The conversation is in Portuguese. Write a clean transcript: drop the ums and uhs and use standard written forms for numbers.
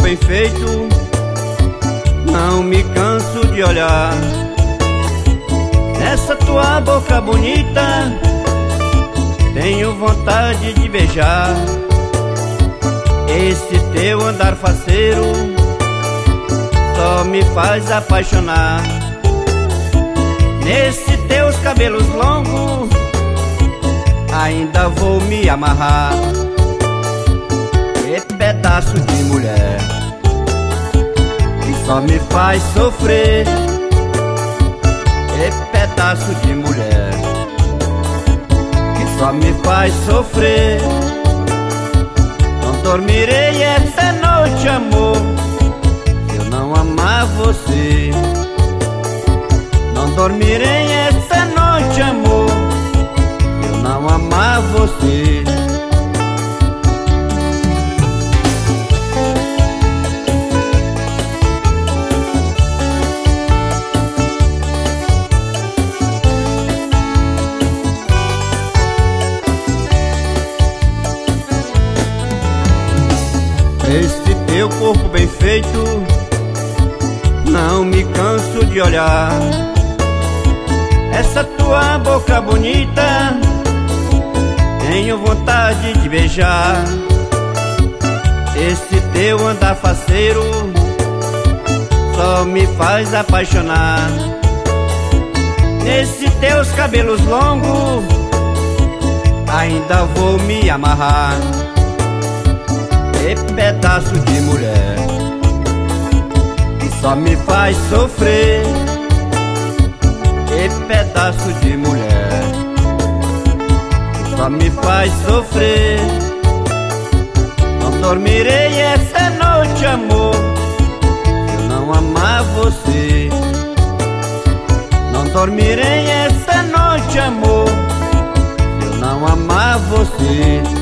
bem feito, não me canso de olhar. Essa tua boca bonita, tenho vontade de beijar. Esse teu andar faceiro só me faz apaixonar. Nesses teus cabelos longos ainda vou me amarrar. Esse pedaço de mulher que só me faz sofrer. Esse pedaço de mulher que só me faz sofrer. Não dormirei essa noite, amor, se eu não amar você. Não dormirei essa noite, amor, se eu não amar você. Esse teu corpo bem feito, não me canso de olhar. Essa tua boca bonita, tenho vontade de beijar. Esse teu andar faceiro só me faz apaixonar. Nesses teus cabelos longos ainda vou me amarrar. Esse pedaço de mulher que só me faz sofrer. Esse pedaço de mulher que só me faz sofrer. Não dormirei essa noite, amor, se eu não amar você. Não dormirei essa noite, amor, se eu não amar você.